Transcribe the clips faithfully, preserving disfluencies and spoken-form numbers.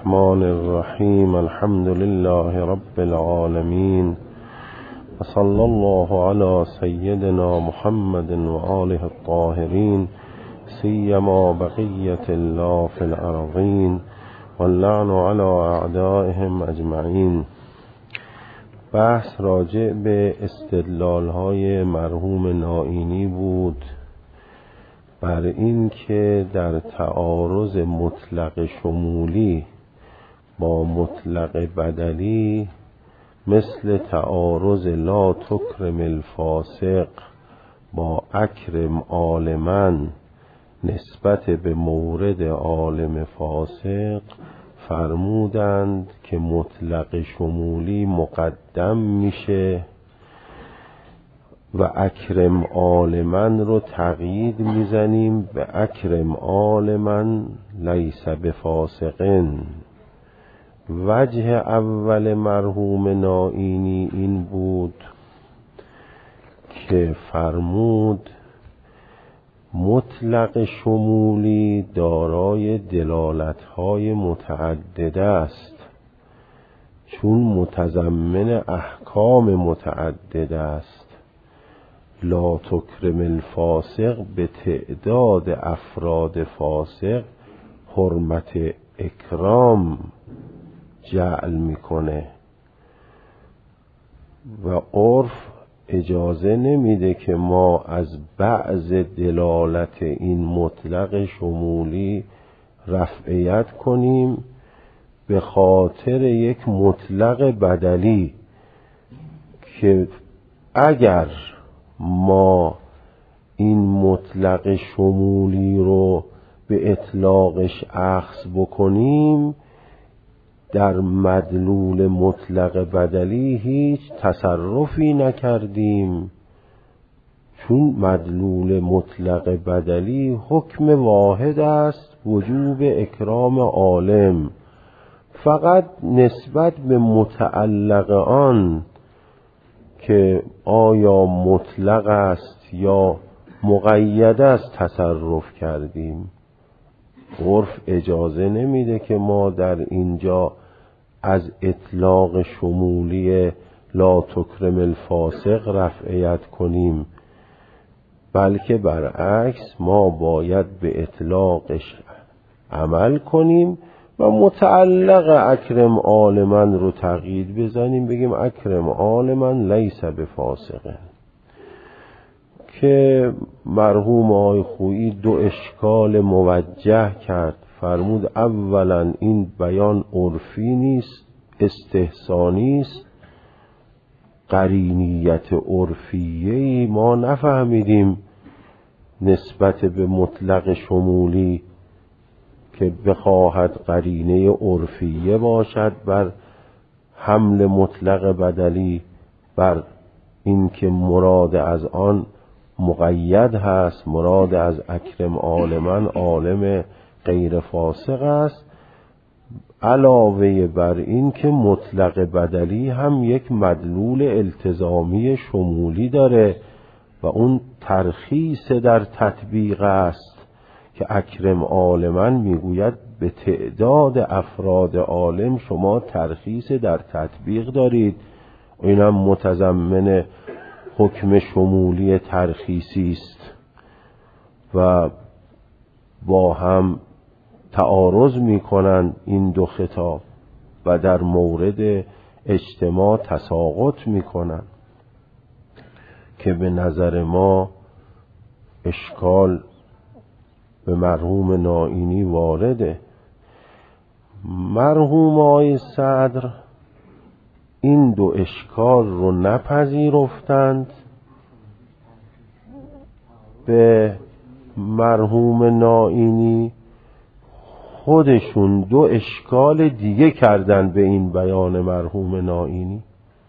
الرحمن الرحیم. الحمد لله رب العالمین و صلی الله علی سیدنا محمد و آله الطاهرین سیما بقیة الله فی الارضین واللعن علی اعدائهم اجمعین. بحث راجع به استدلال های مرحوم نائینی بود بر این که در تعارض مطلق شمولی با مطلق بدلی مثل تعارض لا تکرم الفاسق با اکرم عالما نسبت به مورد عالم فاسق فرمودند که مطلق شمولی مقدم میشه و اکرم عالمن رو تقیید میزنیم به اکرم عالمن لیس بفاسقن. وجه اول مرحوم نائینی این بود که فرمود مطلق شمولی دارای دلالت‌های متعدده است، چون متضمن احکام متعدده است. لا تکرم الفاسق به تعداد افراد فاسق حرمت اکرام جعل میکنه و عرف اجازه نمیده که ما از بعض دلالت این مطلق شمولی رفعیت کنیم به خاطر یک مطلق بدلی که اگر ما این مطلق شمولی رو به اطلاقش اخذ بکنیم در مدلول مطلق بدلی هیچ تصرفی نکردیم، چون مدلول مطلق بدلی حکم واحد است، وجوب اکرام عالم. فقط نسبت به متعلق آن که آیا مطلق است یا مقید است تصرف کردیم. عرف اجازه نمیده که ما در اینجا از اطلاق شمولی لا تکرم الفاسق رفعیت کنیم، بلکه برعکس ما باید به اطلاقش عمل کنیم و متعلق اکرم عالمن رو تقیید بزنیم، بگیم اکرم عالمن لیس بفاسقه. که مرحوم آقای خویی دو اشکال موجه کرد. فرمود اولا این بیان عرفی نیست، استحسانی است، قرینیت عرفیه‌ای ما نفهمیدیم نسبت به مطلق شمولی که بخواهد قرینه عرفیه باشد بر حمل مطلق بدلی بر این که مراد از آن مقید هست، مراد از اکرم عالمن عالم غیر فاسق است. علاوه بر این که مطلق بدلی هم یک مدلول التزامی شمولی داره و اون ترخیص در تطبیق است که اکرم عالمن میگوید به تعداد افراد عالم شما ترخیص در تطبیق دارید. اینم متضمن حکم شمولی ترخیصی است و با هم تعارض میکنند این دو خطاب و در مورد اجتماع تساقط میکنند که به نظر ما اشکال به مرحوم نائینی وارده. مرحوم آقای صدر این دو اشکال رو نپذیرفتند. به مرحوم نائینی خودشون دو اشکال دیگه کردن به این بیان مرحوم نائینی.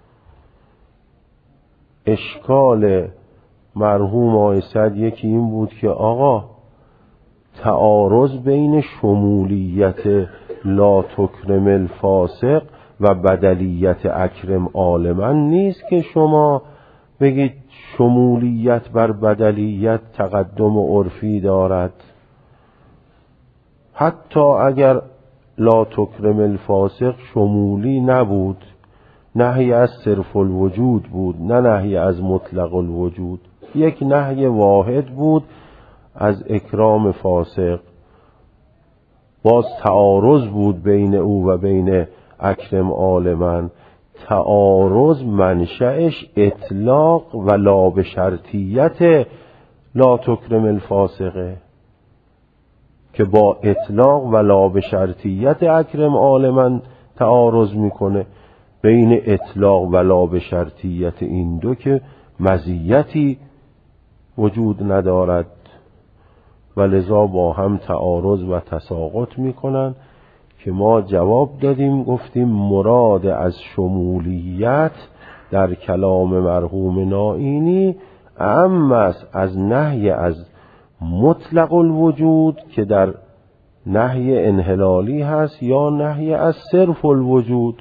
اشکال مرحوم آقای صدر یکی این بود که آقا تعارض بین شمولیت لا تکرم الفاسق و بدلیت اکرم عالمن نیست که شما بگید شمولیت بر بدلیت تقدم عرفی دارد. حتی اگر لا تکرم الفاسق شمولی نبود، نهی از صرف الوجود بود، نه نهی از مطلق الوجود. یک نهی واحد بود از اکرام فاسق. باز تعارض بود بین او و بین اکرم آل من. تعارض منشأش اطلاق و لا به شرطیت لا تکرم الفاسقه که با اطلاق و لا به شرطیت اکرم آل من تعارض میکنه. بین اطلاق و لا به شرطیت این دو که مزیتی وجود ندارد و لذا با هم تعارض و تساقط میکنن که ما جواب دادیم، گفتیم مراد از شمولیت در کلام مرحوم نائینی اعم است از نهی از مطلق الوجود که در نهی انحلالی هست یا نهی از صرف الوجود.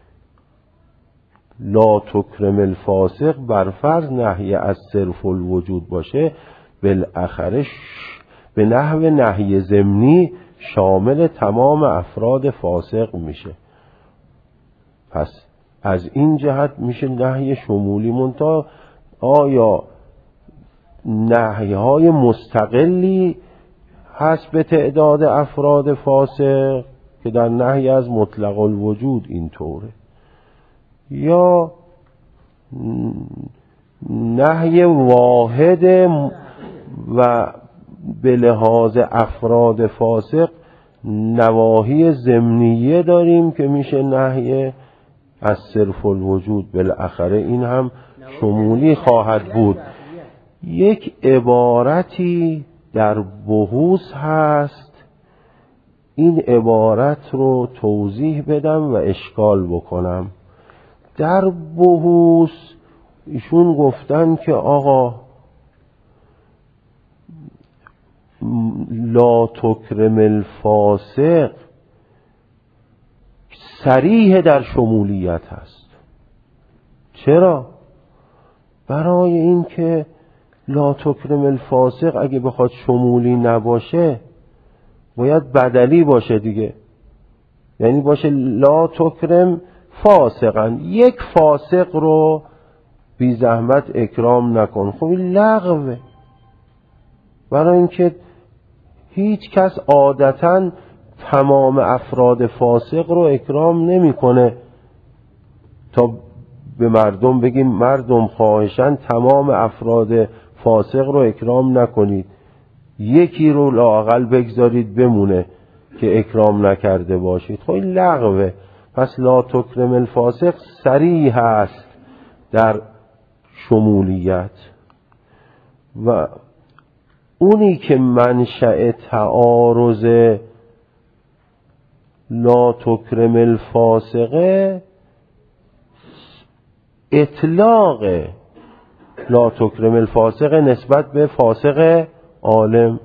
لا تکرم الفاسق بر فرض نهی از صرف الوجود باشه، بالاخره به نحو نهی ضمنی شامل تمام افراد فاسق میشه. پس از این جهت میشه نهی شمولی. منتها آیا نهی های مستقلی هست به تعداد افراد فاسق که در نهی از مطلق الوجود اینطوره، یا نهی واحد و به لحاظ افراد فاسق نواهی ضمنیه داریم که میشه نهی از صرف الوجود. بالاخره این هم شمولی خواهد بود. یک عبارتی در بحوث هست، این عبارت رو توضیح بدم و اشکال بکنم. در بحوث ایشون گفتن که آقا لا تکرم الفاسق صریح در شمولیت هست. چرا؟ برای این که لا تکرم الفاسق اگه بخواد شمولی نباشه باید بدلی باشه دیگه، یعنی باشه لا تکرم فاسقا، یک فاسق رو بی زحمت اکرام نکن. خب این لغوه، برای اینکه هیچ کس عادتاً تمام افراد فاسق رو اکرام نمیکنه تا به مردم بگیم مردم خواهشاً تمام افراد فاسق رو اکرام نکنید، یکی رو لااقل بگذارید بمونه که اکرام نکرده باشید. خب این لغوه. پس لا تکرم الفاسق صریح است در شمولیت. و اونی که منشأ تعارض لا تکرم الفاسقه اطلاق لا تکرم الفاسقه نسبت به فاسق عالم،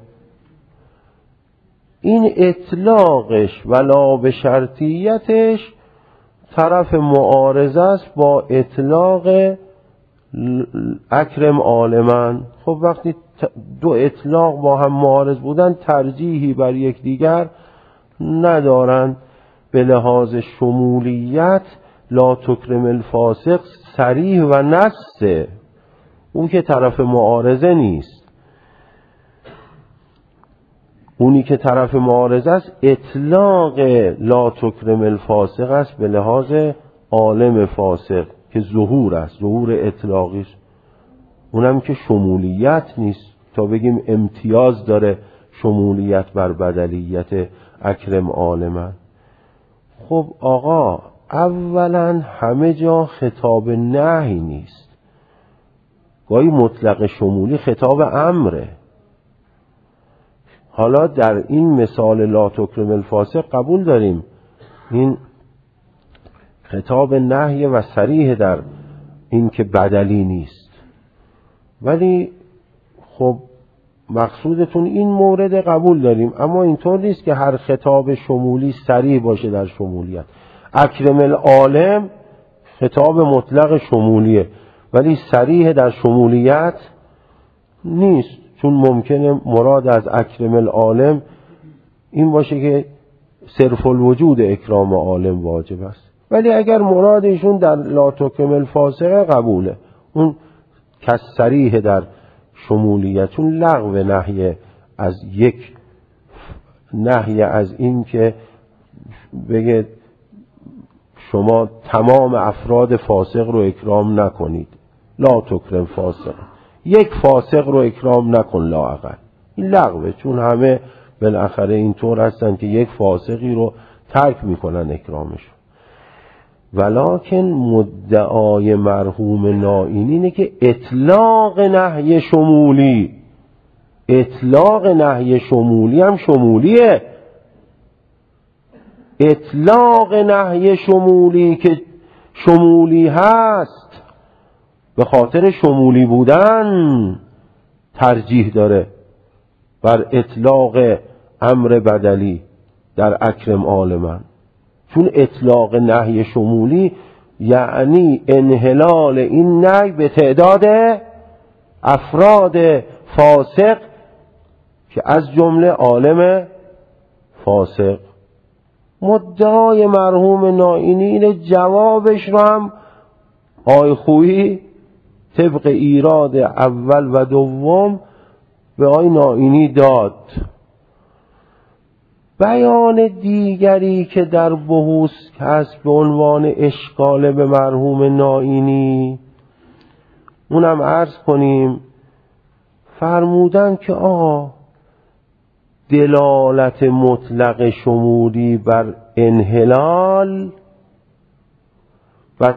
این اطلاقش ولا به شرطیتش طرف معارضه است با اطلاق اکرم عالمن. خب وقتی دو اطلاق با هم معارض بودن ترجیحی بر یک دیگر ندارن. به لحاظ شمولیت لا تکرم الفاسق صریح و نصه، اون که طرف معارضه نیست. اونی که طرف معارضه است اطلاق لا تکرم الفاسق است به لحاظ عالم فاسق که ظهور است، ظهور اطلاقی است. اونم که شمولیت نیست تا بگیم امتیاز داره شمولیت بر بدلیت اکرم عالمن. خب آقا اولا همه جا خطاب نهی نیست، گاهی مطلق شمولی خطاب امره. حالا در این مثال لا تکرم الفاسق قبول داریم این خطاب نهی و صریح در این که بدلی نیست، ولی خب مقصودتون این مورد قبول داریم، اما اینطور نیست که هر خطاب شمولی صریح باشه در شمولیت. اکرم العالم خطاب مطلق شمولیه ولی صریح در شمولیت نیست، چون ممکنه مراد از اکرم العالم این باشه که صرف الوجود اکرام عالم واجب است. ولی اگر مراد ایشون در لا تکرم الفاسق قبوله، اون کسریه در شمولیت، چون لغو نهی از یک نهی از این که بگه شما تمام افراد فاسق رو اکرام نکنید، لا تکرم فاسق، یک فاسق رو اکرام نکن لااقل، این لغوه، چون همه بالاخره اینطور هستن که یک فاسقی رو ترک میکنن اکرامشون. ولکن مدعای مرحوم نائینی اینه که اطلاق نهی شمولی، اطلاق نهی شمولی هم شمولیه، اطلاق نهی شمولی که شمولی هست به خاطر شمولی بودن ترجیح داره بر اطلاق امر بدلی در اکرم عالمن، چون اطلاق نهی شمولی یعنی انحلال این نهی به تعداد افراد فاسق که از جمله عالم فاسق. مدعای مرحوم نائینی اینه جوابش رو هم آی خویی طبق ایراد اول و دوم به آی نائینی داد. بیان دیگری که در بحوث هست به عنوان اشکال به مرحوم نائینی، اونم عرض کنیم، فرمودن که آقا دلالت مطلق شمولی بر انحلال و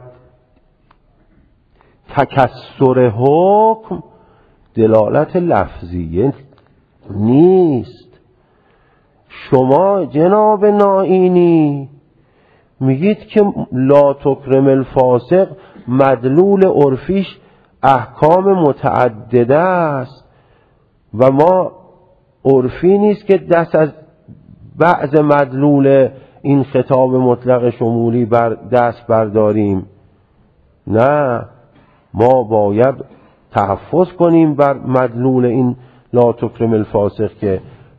تکسر حکم دلالت لفظیه نیست. شما جناب نائینی میگید که لا تکرم الفاسق مدلول عرفیش احکام متعدده است و ما عرفی نیست که دست از بعض مدلول این خطاب مطلق شمولی بر دست برداریم. نه، ما باید تحفظ کنیم بر مدلول این لا تکرم الفاسق که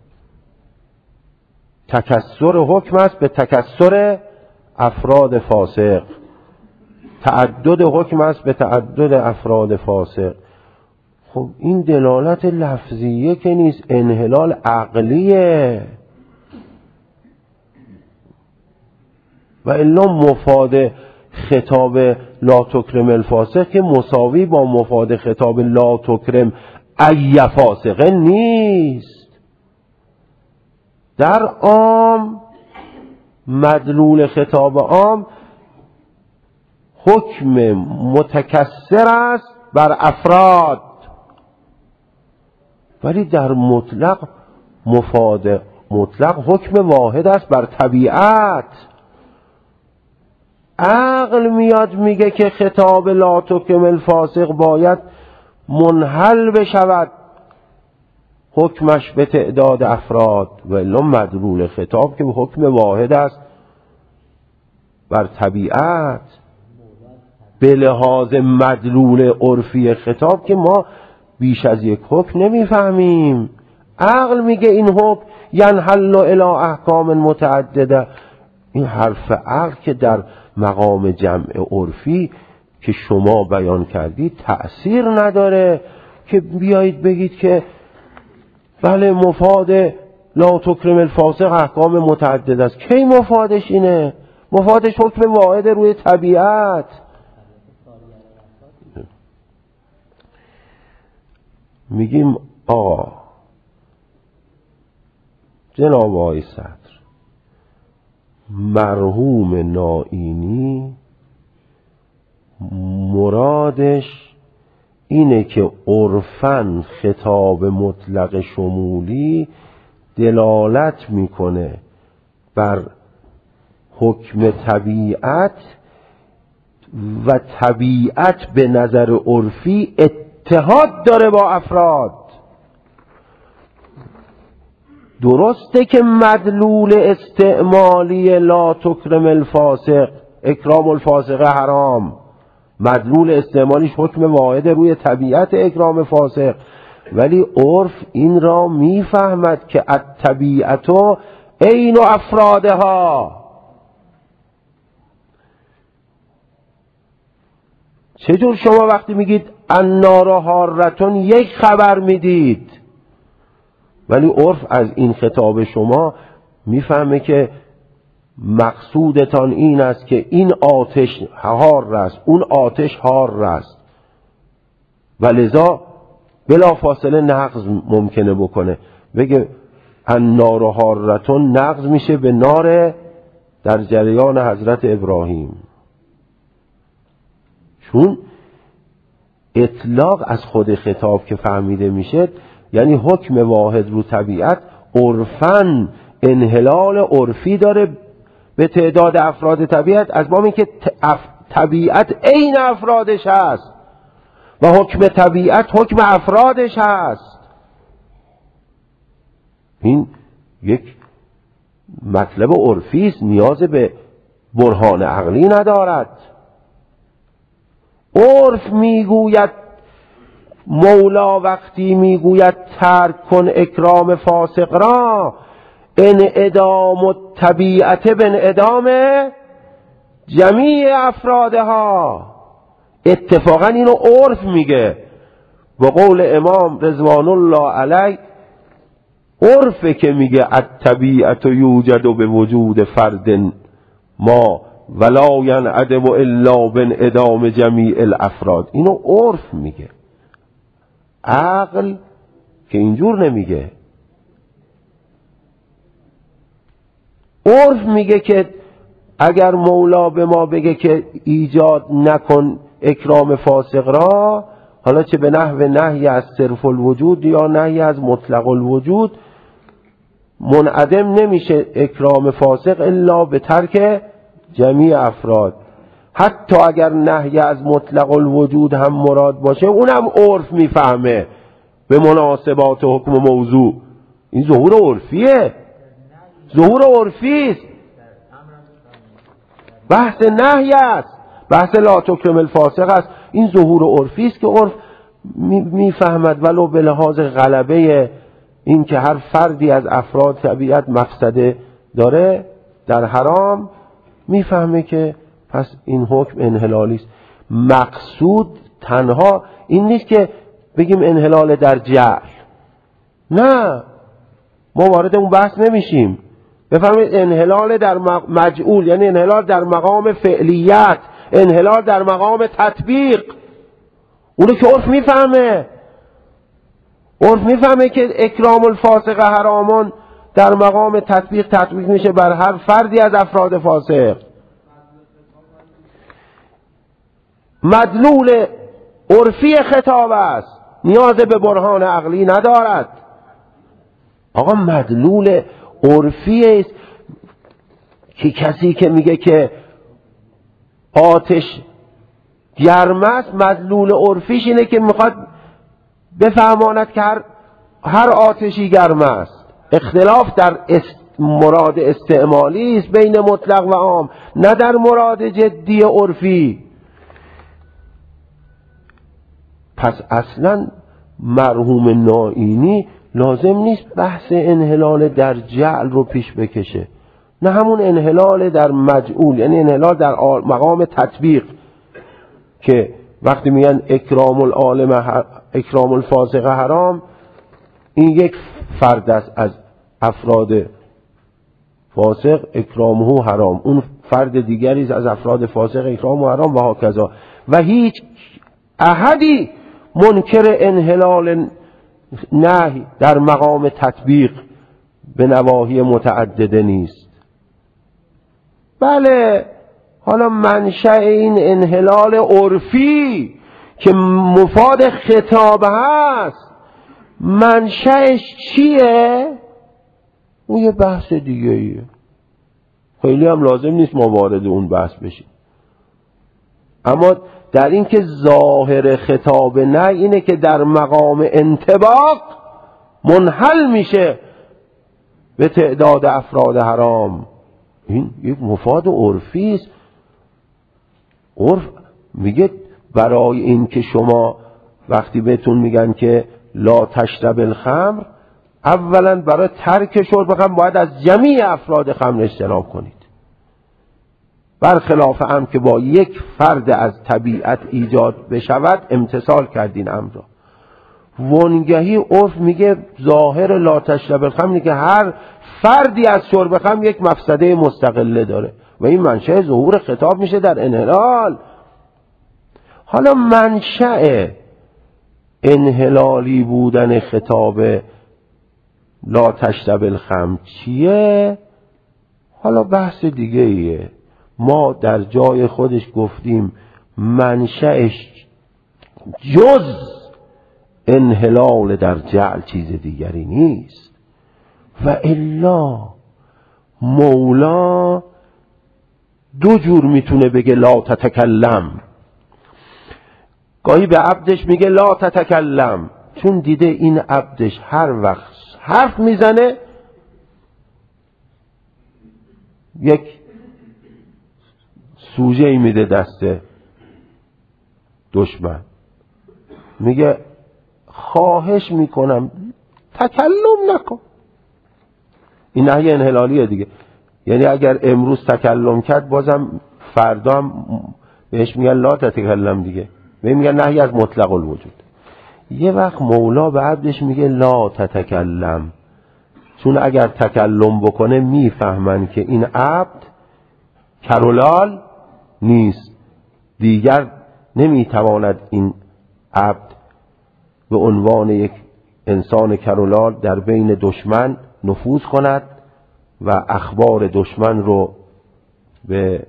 تکسر حکم است به تکسر افراد فاسق، تعدد حکم است به تعدد افراد فاسق. خب این دلالت لفظیه که نیست، انحلال عقلیه. و الا مفاد خطاب لا تکرم الفاسق که مساوی با مفاد خطاب لا تکرم ای فاسق نیست. در عام مدلول خطاب عام حکم متکثر است بر افراد، ولی در مطلق مفاد مطلق حکم واحد است بر طبیعت. عقل میاد میگه که خطاب لا تکرم الفاسق باید منحل بشود حکمش به تعداد افراد، و الا مدلول خطاب که حکم واحد است بر طبیعت. به لحاظ مدلول عرفی خطاب که ما بیش از یک حکم نمیفهمیم. عقل میگه این حکم ینحل الی احکام متعدده. این حرف عقل که در مقام جمع عرفی که شما بیان کردید تأثیر نداره که بیایید بگید که بله مفاد لا تکرم الفاسق احکام متعدد است. کی مفادش اینه؟ مفادش حکم واحد روی طبیعت. میگیم آقا جناب آقای صدر، مرحوم نائینی مرادش اینه که عرفاً خطاب مطلق شمولی دلالت میکنه بر حکم طبیعت و طبیعت به نظر عرفی اتحاد داره با افراد. درسته که مدلول استعمالی لا تکرم الفاسق اکرام الفاسق حرام، مدلول استعمالیش حکم واحد روی طبیعت اکرام فاسق، ولی عرف این را میفهمد که الطبیعت عین و افرادها. چجور شما وقتی میگید النار حارتون یک خبر میدید، ولی عرف از این خطاب شما میفهمه که مقصودتان این است که این آتش حار است، اون آتش حار است، و لذا بلا فاصله نقض ممکنه بکنه. بگه النار حارتون نقض میشه به نار در جریان حضرت ابراهیم، چون اطلاق از خود خطاب که فهمیده میشه یعنی حکم واحد رو طبیعت عرفاً انحلال عرفی داره به تعداد افراد طبیعت، از باب اینکه طبیعت عین افرادش هست و حکم طبیعت حکم افرادش هست. این یک مطلب عرفی است، نیاز به برهان عقلی ندارد. عرف میگوید مولا وقتی میگوید ترک کن اکرام فاسق را، انعدام الطبیعت به انعدام جمیع افرادها. اتفاقا اینو عرف میگه. و قول امام رضوان الله علیه عرفه که میگه الطبیعت یوجد به وجود فرد ما ولا ینعدم الا بانعدام جمیع الافراد. اینو عرف میگه، عقل که اینجور نمیگه. عرف میگه که اگر مولا به ما بگه که ایجاد نکن اکرام فاسق را، حالا چه به نحو نهی از صرف الوجود یا نهی از مطلق الوجود، منعدم نمیشه اکرام فاسق الا به ترک جمیع افراد. حتی اگر نهی از مطلق الوجود هم مراد باشه، اونم عرف میفهمه به مناسبات حکم موضوع. این ظهور عرفیه، ظهور عرفی است. بحث نهی است، بحث لا تکرم الفاسق است. این ظهور عرفی است که عرف میفهمد ولو به لحاظ غلبه این که هر فردی از افراد طبیعت مفسده داره در حرام، میفهمه که پس این حکم انحلالی است. مقصود تنها این نیست که بگیم انحلال در جعل، نه، ما وارد اون بحث نمیشیم. بفهمید انحلال در مجعول یعنی انحلال در مقام فعلیت، انحلال در مقام تطبیق. اونو که عرف میفهمه، عرف میفهمه که اکرام الفاسق حرامان در مقام تطبیق تطبیق میشه بر هر فردی از افراد فاسق. مدلول عرفی خطاب است، نیاز به برهان عقلی ندارد. آقا مدلول عرفی است که کسی که میگه که آتش گرم است، مدلول عرفیش اینه که میخواد بفهماند که هر, هر آتشی گرم است. اختلاف در است مراد استعمالی است بین مطلق و عام، نه در مراد جدی عرفی. پس اصلا مرحوم نائینی لازم نیست بحث انحلال در جعل رو پیش بکشه، نه همون انحلال در مجعول یعنی انحلال در مقام تطبیق، که وقتی میگن اکرام العالم اکرام الفاسق حرام، این یک فرد است از افراد فاسق اکرامه حرام، اون فرد دیگری است از افراد فاسق اکرامه حرام و هاکذا. و هیچ احدی منکر انحلال نهی در مقام تطبیق به نواحی متعدده نیست. بله، حالا منشأ این انحلال عرفی که مفاد خطاب هست، منشأش چیه؟ اون یه بحث دیگه ایه، خیلی هم لازم نیست ما وارد اون بحث بشیم. اما در این که ظاهر خطاب نه اینه که در مقام انطباق منحل میشه به تعداد افراد حرام، این یک مفاد عرفی است. عرف میگه برای این که شما وقتی بهتون میگن که لا تشرب الخمر، اولا برای ترک شرب خمر باید از جمیع افراد خمر اجتناب کنید، برخلاف هم که با یک فرد از طبیعت ایجاد بشود امتثال کردین امر را. وانگهی عرف میگه ظاهر لا تشرب الخمر که هر فردی از شرب خمر یک مفسده مستقله داره و این منشأ ظهور خطاب میشه در انحلال. حالا منشأ انحلالی بودن خطاب لا تشرب الخمر چیه؟ حالا بحث دیگه ایه. ما در جای خودش گفتیم منشأش جز انحلال در جعل چیز دیگری نیست و الا مولا دو جور میتونه بگه لا تتکلم. گاهی به عبدش میگه لا تتکلم چون دیده این عبدش هر وقت حرف میزنه یک سوژه ای میده دست دشمن، میگه خواهش میکنم تکلم نکن. این نهی انحلالیه دیگه، یعنی اگر امروز تکلم کرد بازم فردا هم بهش میگن لا تتکلم دیگه، میگن نهی از مطلق الوجود. یه وقت مولا به عبدش میگه لا تتکلم چون اگر تکلم بکنه میفهمن که این عبد کرولال نیست، دیگر نمیتواند این عبد به عنوان یک انسان کرولال در بین دشمن نفوذ کند و اخبار دشمن رو به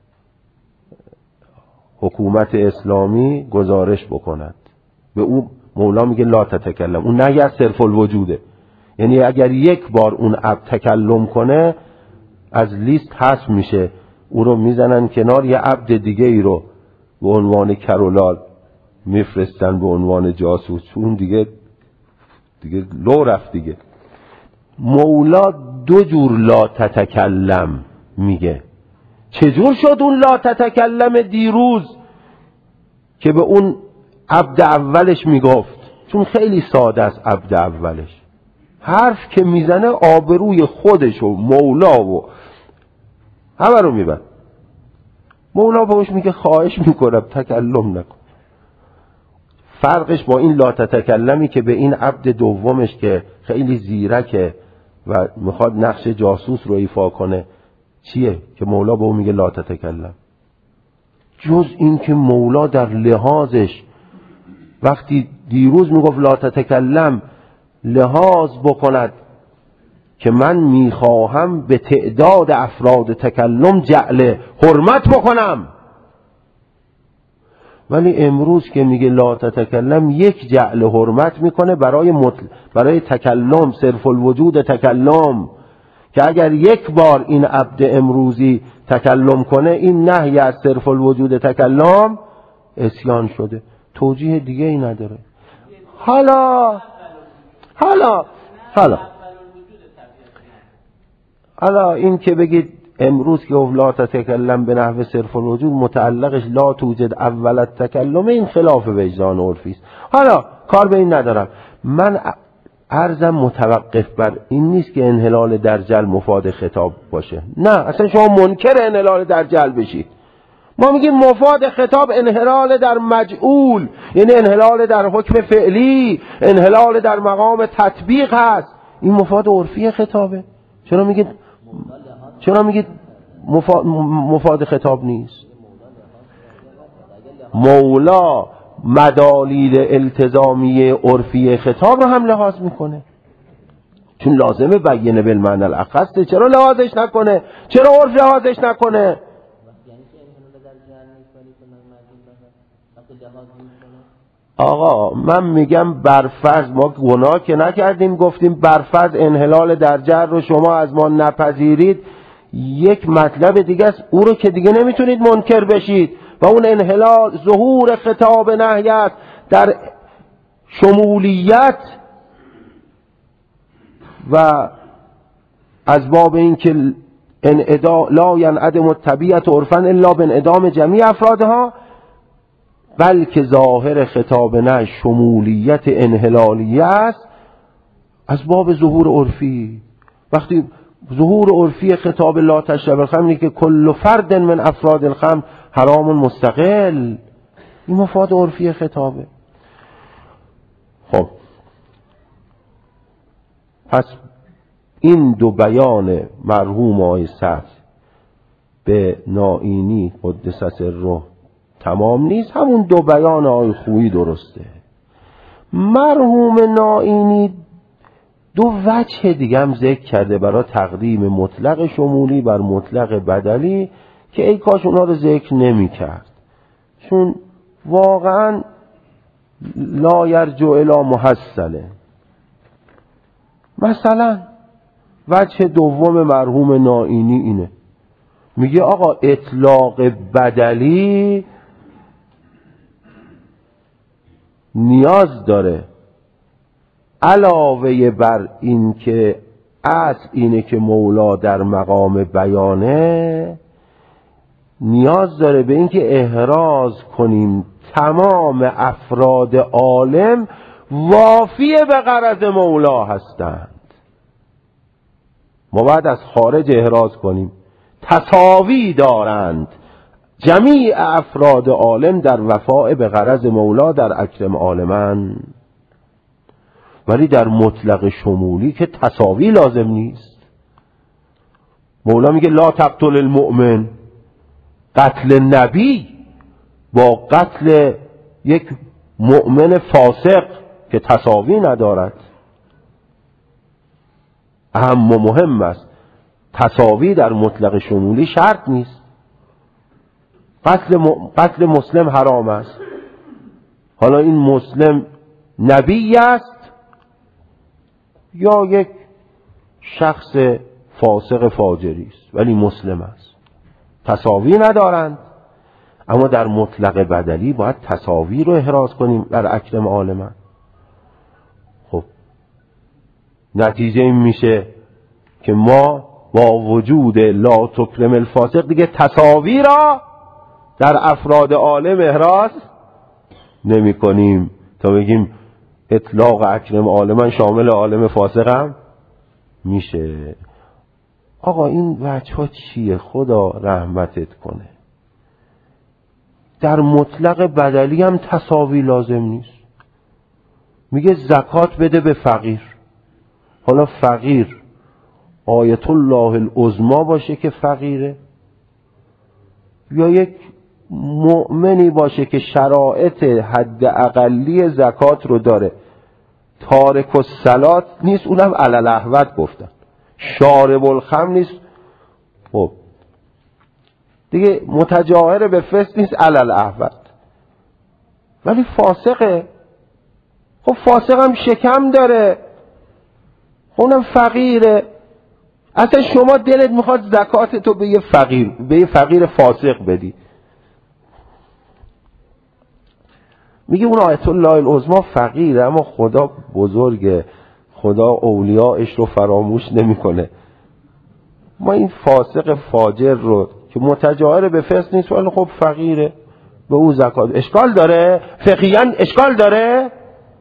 حکومت اسلامی گزارش بکند. به او مولا میگه لا تتکلم. اون نهی از صرف الوجوده، یعنی اگر یک بار اون عبد تکلم کنه از لیست حذف میشه، او رو میزنن کنار، یه عبد دیگه ای رو به عنوان کرولال میفرستن به عنوان جاسوس، چون دیگه دیگه لو رفت دیگه. مولا دو جور لا تتکلم میگه. چجور شد اون لا تتکلم دیروز که به اون عبد اولش میگفت؟ چون خیلی ساده است عبد اولش، حرف که میزنه آبروی خودش و مولا و همه رو میبند. مولا باش میگه خواهش میکنم تکلم نکن. فرقش با این لا تتکلمی که به این عبد دومش که خیلی زیرکه و میخواد نقش جاسوس رو ایفا کنه چیه؟ که مولا به اون میگه لا تتکلم. جز این که مولا در لحاظش وقتی دیروز میگفت لا تتکلم لحاظ بکند که من میخواهم به تعداد افراد تکلم جعل حرمت بکنم، ولی امروز که میگه لا تتکلم یک جعل حرمت میکنه برای مطل... برای تکلم، صرف الوجود تکلم، که اگر یک بار این عبد امروزی تکلم کنه این نهی از صرف الوجود تکلم عصیان شده. توجیه دیگه ای نداره. حالا حالا حالا حالا این که بگید امروز که لا تتکلم به نحو صرف الوجود متعلقش لا توجد اول التکلم، این خلاف وجدان عرفی است. حالا کار به این ندارم. من عرضم متوقف بر این نیست که انحلال در جل مفاد خطاب باشه. نه، اصلا شما منکر انحلال در جل بشید. ما میگیم مفاد خطاب انحلال در مجعول، یعنی انحلال در حکم فعلی، انحلال در مقام تطبیق هست. این مفاد عرفی خطابه. چرا میگید چرا میگید مفاد, مفاد خطاب نیست؟ مولا مدالیل التزامی عرفی خطاب رو هم لحاظ میکنه، چون لازمه بینه بالمعنی الاخص. چرا لحاظش نکنه؟ چرا عرف لحاظش نکنه؟ آقا من میگم برفرض ما گناه که نکردیم، گفتیم برفرض انحلال در جر رو شما از ما نپذیرید، یک مطلب دیگه است، او رو که دیگه نمیتونید منکر بشید و اون انحلال ظهور خطاب نهی است در شمولیت و از باب این که انعدام لا ینعدم الطبیعة عرفا الا بانعدام جمیع افرادها، بلکه ظاهر خطاب نه شمولیت انحلالیه است. از باب ظهور عرفی. وقتی ظهور عرفی خطاب لا تشرب الخمر اینه که کل فرد من افراد الخمر حرام مستقل، این مفاد عرفی خطابه. خب پس این دو بیان مرحوم آقای صدر به نائینی قدس سره تمام نیست، همون دو بیان آقای خویی درسته. مرحوم نائینی دو وجه دیگه هم ذکر کرده برای تقدیم مطلق شمولی بر مطلق بدلی که ای کاش اونا رو ذکر نمی کرد، چون واقعا لا یرجع الی محصله. مثلا وجه دوم مرحوم نائینی اینه، میگه آقا اطلاق بدلی نیاز داره علاوه بر این که اصل اینه که مولا در مقام بیانه، نیاز داره به این که احراز کنیم تمام افراد عالم وافی به غرض مولا هستند. ما باید از خارج احراز کنیم تساوی دارند جمیع افراد عالم در وفاء به غرض مولا در اکرم عالمن، ولی در مطلق شمولی که تساوی لازم نیست. مولا میگه لا تقتل المؤمن، قتل نبی با قتل یک مؤمن فاسق که تساوی ندارد. اهم و مهم است تساوی در مطلق شمولی شرط نیست. قتل, م... قتل مسلم حرام است، حالا این مسلم نبی است یا یک شخص فاسق فاجری است ولی مسلم است، تساوی ندارند. اما در مطلق بدلی باید تساوی رو احراز کنیم در اکرم عالمن. خب نتیجه این میشه که ما با وجود لا تکرم الفاسق دیگه تساوی را در افراد عالم احراز نمی کنیم تا بگیم اطلاق اکرم عالمن شامل عالم فاسق هم میشه. آقا این وجه ها چیه؟ خدا رحمتت کنه. در مطلق بدلی هم تساوی لازم نیست. میگه زکات بده به فقیر، حالا فقیر آیت الله العظما باشه که فقیره، یا یک مؤمنی باشه که شرایط حد اقلی زکات رو داره، تارک الصلات نیست، اونم علل احوت گفتن، شارب الخمر نیست، خب دیگه متجاهر به فسق نیست، علل احوت، ولی فاسقه. خب فاسق هم شکم داره، اونم فقیره. اصلا شما دلت میخواد زکات تو به یه فقیر به یه فقیر فاسق بدی. میگه اون آیت الله العظما فقیره، اما خدا بزرگه، خدا اولیاءش رو فراموش نمیکنه. ما این فاسق فاجر رو که متجاهر به فسق نیست ولی خب فقیره، به او زکات اشکال داره؟ فقیاً اشکال داره؟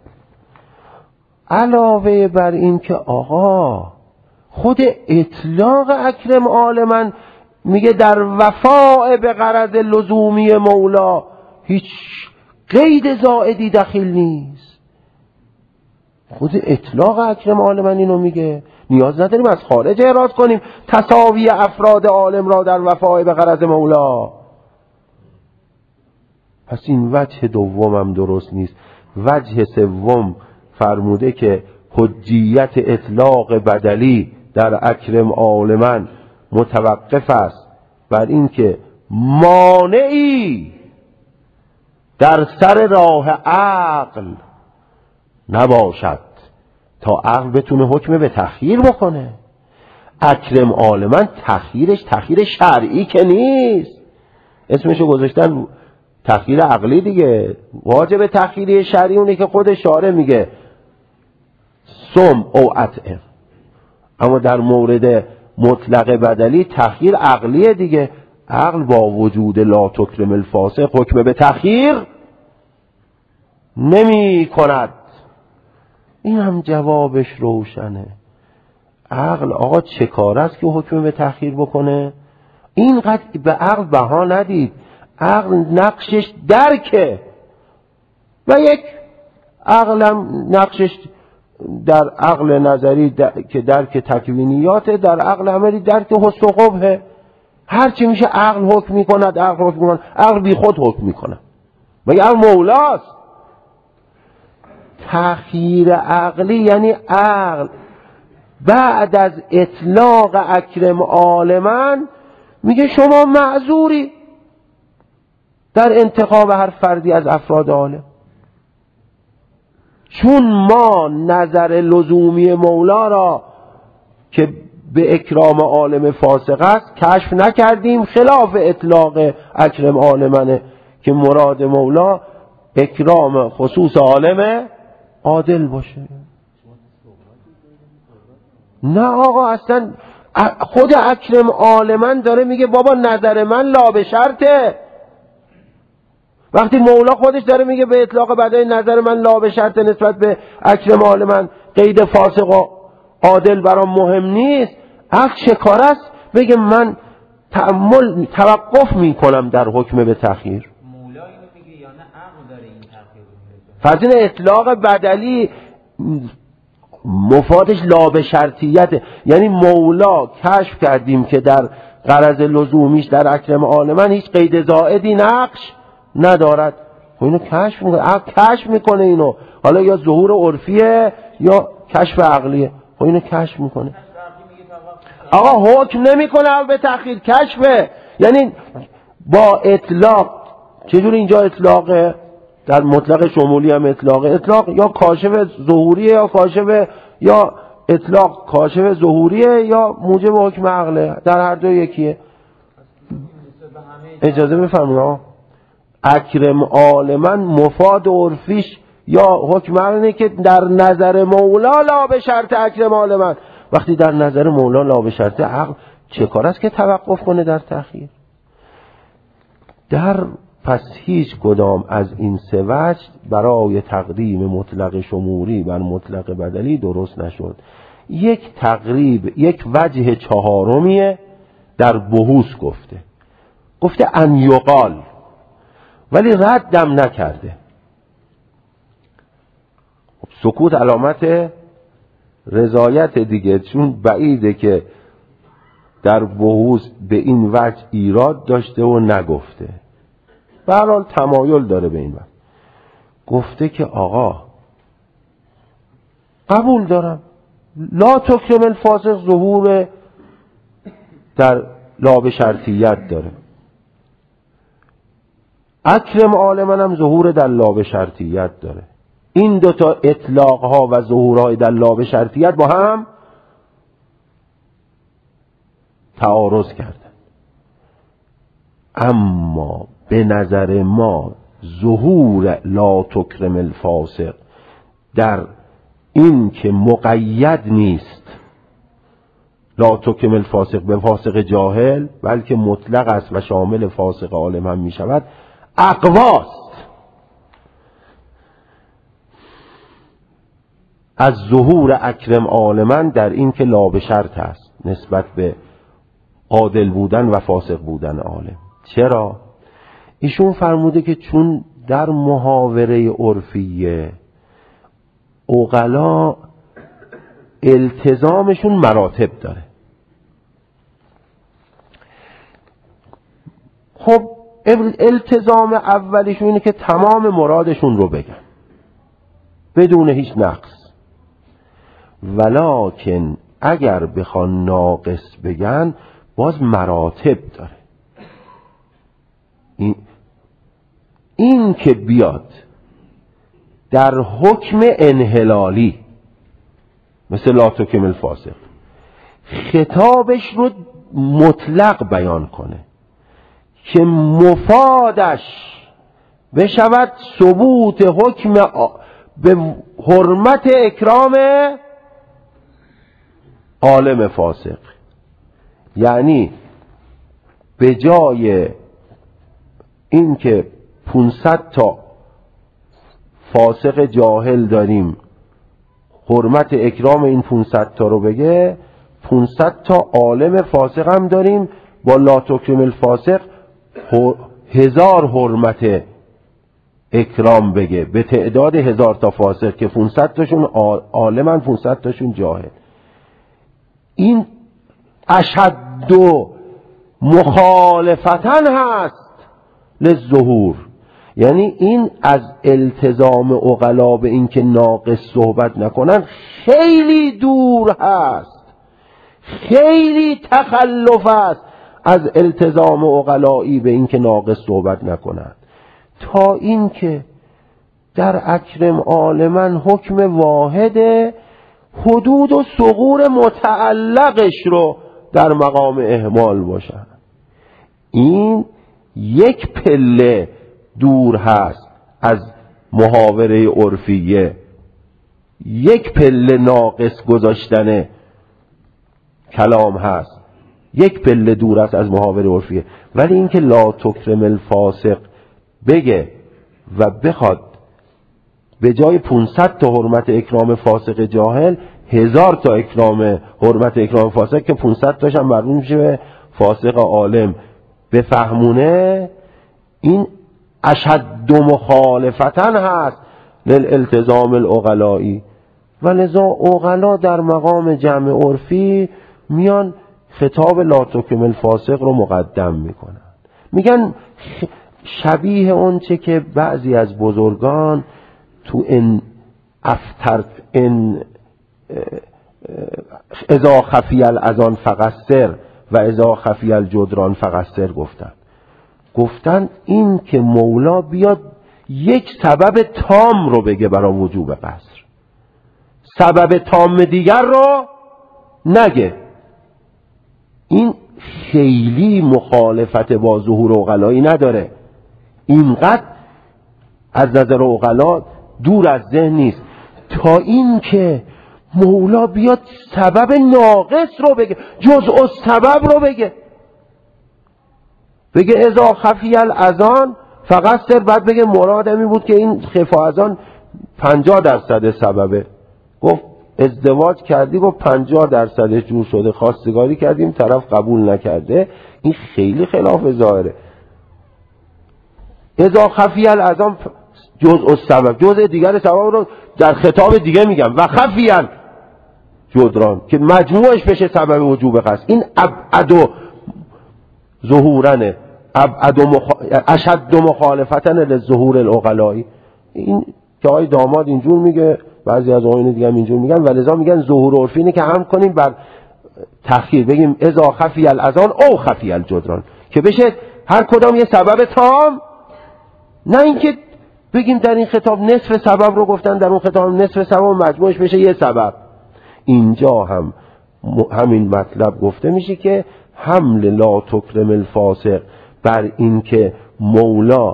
علاوه بر این که آقا خود اطلاق اکرم عالمن میگه در وفاء به غرض لزومی مولا هیچ قید زائدی دخیل نیست. خود اطلاق اکرم عالمن اینو میگه، نیاز نداریم از خارج احراز کنیم تساوی افراد عالم را در وفاء به غرض مولا. پس این وجه دوم هم درست نیست. وجه سوم فرموده که حجیت اطلاق بدلی در اکرم عالمن متوقف است بر این که مانعی در سر راه عقل نباشد تا عقل بتونه حکم به تخییر بکنه. اکرم عالمن تخییرش تخییر شرعی که نیست، اسمشو گذاشتن تخییر عقلی دیگه. واجب تخییر شرعی اونه که خود شارع میگه سم او اطعم، اما در مورد مطلق بدلی تخییر عقلیه دیگه. عقل با وجود لا تکرم الفاسق حکم به تخییر نمی کند. این هم جوابش روشنه. عقل آقا چه کار است که حکم به تأخیر بکنه؟ اینقدر به عقل بها ندید. عقل نقشش درکه و یک عقلم نقشش در عقل نظری در... که درک تکوینیاته، در عقل عملی درک حسن و قبحه. هرچی میشه عقل حکم میکند، عقل حکم میکند، عقل بی خود حکم میکند و یه مولاست. تأخیر عقلی یعنی عقل بعد از اطلاق اکرم عالما میگه شما معذوری در انتخاب هر فردی از افراد عالم، چون ما نظر لزومی مولا را که به اکرام عالم فاسق است کشف نکردیم، خلاف اطلاق اکرم عالمانه که مراد مولا اکرام خصوص عالم عادل باشه. نه آقا، اصلا خود اکرم عالمان داره میگه بابا نظر من لا به شرطه. وقتی مولا خودش داره میگه به اطلاق بدای نظر من لا به شرطه نسبت به اکرم عالمان، قید فاسق و عادل برام مهم نیست، عقل چه کار است بگه من تأمل توقف میکنم در حکم به تأخیر؟ مولا اینو میگه یا نه عقل داره این تأخیر رو؟ فرض اطلاق بدلی مفادش لا به شرطیته، یعنی مولا کشف کردیم که در غرض لزومیش در اکرم عالمان هیچ قید زائدی نقش ندارد، و اینو کشف میکنه. عقل کشف میکنه اینو، حالا یا ظهور عرفیه یا کشف عقلیه، و اینو کشف میکنه. آقا حکم نمیکنه به تأخیر، کشفه. یعنی با اطلاق، چجور اینجا اطلاقه؟ در مطلق شمولی هم اطلاقه. اطلاق یا کاشف ظهوریه یا کاشف یا اطلاق کاشف ظهوریه یا موجب حکم عقله، در هر دو یکیه. اجازه بفرمایید، اکرم عالما مفاد عرفیش یا حکم عقله که در نظر مولا لا به شرط اکرم عالما. وقتی در نظر مولا لا به شرط، عقل چه کار است که توقف کنه در تأخیر؟ در پس هیچ کدام از این سه وجه برای تقدیم مطلق شمولی بر مطلق بدلی درست نشد. یک تقریب، یک وجه چهارمیه در بحوث گفته گفته ان یقال، ولی ردم نکرده. سکوت علامت رضایت دیگه، چون بعیده که در بحوث به این وجه ایراد داشته و نگفته، به هر حال تمایل داره به این وجه. گفته که آقا قبول دارم لا تکرم الفاسق ظهور در لا به شرطیت داره، اکرم عالمن هم ظهور در لا به شرطیت داره. این دوتا اطلاق ها و ظهورهای در لا به شرطیت با هم تعارض کردن، اما به نظر ما ظهور لا تکرم الفاسق در این که مقید نیست، لا تکرم الفاسق به فاسق جاهل، بلکه مطلق است و شامل فاسق عالم هم می شود، اقواست از ظهور اکرم عالمن در این که لا به شرط است نسبت به عادل بودن و فاسق بودن عالم. چرا؟ ایشون فرموده که چون در محاوره عرفیه عقلا التزامشون مراتب داره. خب التزام اولیشون اینه که تمام مرادشون رو بگن بدون هیچ نقص، ولکن اگر بخوان ناقص بگن باز مراتب داره. این, این که بیاد در حکم انحلالی مثل لا تکرم الفاسق خطابش رو مطلق بیان کنه که مفادش بشود ثبوت حکم به حرمت اکرام عالم فاسق، یعنی به جای این که پانصد تا فاسق جاهل داریم حرمت اکرام این پانصد تا رو بگه، پانصد تا عالم فاسق هم داریم با لا تکرم الفاسق هزار حرمت اکرام بگه به تعداد هزار تا فاسق که پانصد تاشون عالمن، پانصد تاشون جاهل. این اشد و مخالفتن هست للظهور، یعنی این از التزام عقلا به این که ناقص صحبت نکنن خیلی دور هست، خیلی تخلف است از التزام عقلایی به این که ناقص صحبت نکنن، تا این که در اکرم عالمن حکم واحد حدود و ثغور متعلقش رو در مقام اهمال باشن. این یک پله دور هست از محاوره عرفیه، یک پله ناقص گذاشتن کلام هست، یک پله دور است از محاوره عرفیه. ولی اینکه لا تکرم الفاسق بگه و بخواد به جای پانصد تا حرمت اکرام فاسق جاهل هزار تا اکرام حرمت اکرام فاسق که پانصد تاش هم مربوط میشه به فاسق عالم بفهمونه، این اشد مخالفتن هست للالتزام العقلایی. و لذا عقلا در مقام جمع عرفی میان خطاب لا تکرم الفاسق رو مقدم میکنن، میگن شبیه اون چه که بعضی از بزرگان تو ان افتر ان اذا خفی الاذان فقصر و اذا خفی الجدران فقصر گفتن. گفتن این که مولا بیاد یک سبب تام رو بگه برای وجوب قصر، سبب تام دیگر رو نگه، این خیلی مخالفت با ظهور عقلایی نداره، اینقدر از نظر عقلا دور از ذهن نیست، تا این که مولا بیاد سبب ناقص رو بگه، جزء السبب رو بگه، بگه اذا خفی الاذان فقط سر، بعد بگه مراد این بود که این خفا اذان پنجاه درصد سببه. گفت ازدواج کردی و پنجاه درصدش جور شده، خواستگاری کردیم طرف قبول نکرده، این خیلی خلاف ظاهره. اذا خفی الاذان جزء السبب، جزء دیگر سبب رو در خطاب دیگه میگم، و خفی الجدران که مجموعش بشه سبب وجوب قصد. این ابعد و ظهورنه، ابعد و مخ... اشد و مخالفتن للظهور العقلایی. این که آقای داماد اینجور میگه، بعضی از آقایون دیگه هم اینجور میگن، ولذا میگن ظهور عرفی اینه که هم کنیم بر تأخیر، بگیم اذا خفی الاذان او خفی الجدران، که بشه هر کدام یه سبب تام، نه اینکه بگیم در این خطاب نصف سبب رو گفتن، در اون خطاب نصف سبب مجموعش بشه یه سبب. اینجا هم همین مطلب گفته میشه که حمل لا تکرم الفاسق بر این که مولا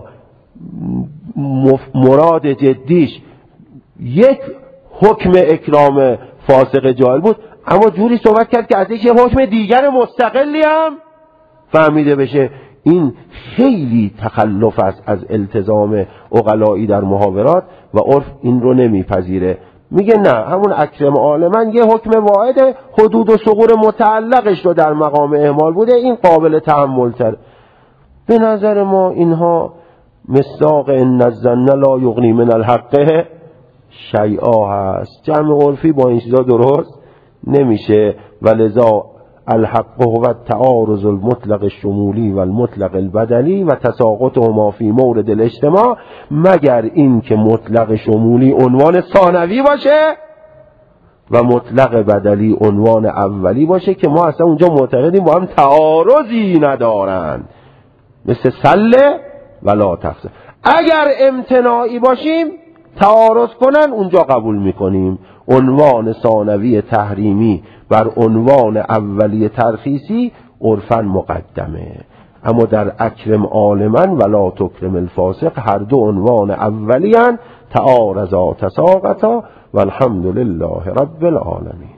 مراد جدیش یک حکم اکرام فاسق جاهل بود، اما جوری صحبت کرد که از یک حکم دیگر مستقلی هم فهمیده بشه. این خیلی تخلف است از التزام عقلایی در محاورات و عرف این رو نمیپذیره. میگه نه، همون اکرم عالمن یه حکم واحد، حدود و ثغور متعلقش رو در مقام اهمال بوده، این قابل تحمل تر. به نظر ما اینها مصداق ان الظن لا یغنی من الحق شیئا هست، جمع عرفی با این چیزا درست نمیشه. ولذا الحق هو التعارض المطلق الشمولی و المطلق البدلی و تساقطهما فی مورد الاجتماع، مگر این که مطلق شمولی عنوان ثانوی باشه و مطلق بدلی عنوان اولی باشه، که ما اصلا اونجا معتقدیم با هم تعارضی ندارن، مثل سله ولا تفسه. اگر امتناعی باشیم تعارض کنن اونجا قبول میکنیم، عنوان ثانوی تحریمی بر عنوان اولی ترخیصی عرفاً مقدمه. اما در اکرم عالمن ولا تکرم الفاسق هر دو عنوان اولیان، تعارضا تساقطا والحمد لله رب العالمین.